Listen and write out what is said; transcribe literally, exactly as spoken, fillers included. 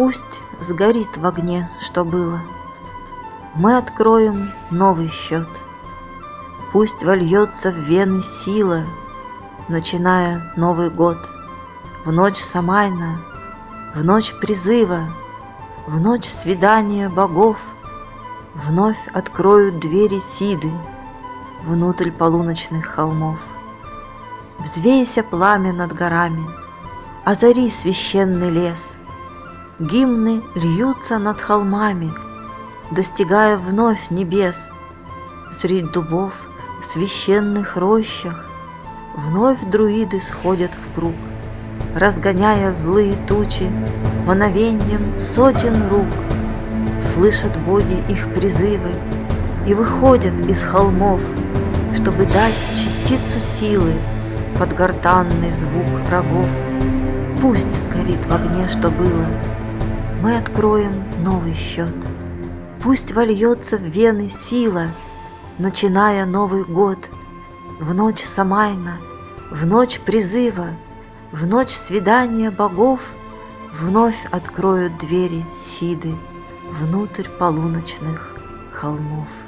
Пусть сгорит в огне, что было. Мы откроем новый счет. Пусть вольется в вены сила, начиная Новый год. В ночь Самайна, в ночь призыва, в ночь свидания богов вновь откроют двери Сиды внутрь полуночных холмов. Взвейся пламя над горами, озари священный лес. Гимны льются над холмами, достигая вновь небес. Средь дубов в священных рощах вновь друиды сходят в круг, разгоняя злые тучи мановеньем сотен рук. Слышат боги их призывы и выходят из холмов, чтобы дать частицу силы под гортанный звук рогов. Пусть сгорит в огне, что было. Мы откроем новый счет. Пусть вольется в вены сила, начиная Новый год. В ночь Самайна, в ночь призыва, в ночь свидания богов вновь откроют двери Сиды внутрь полуночных холмов.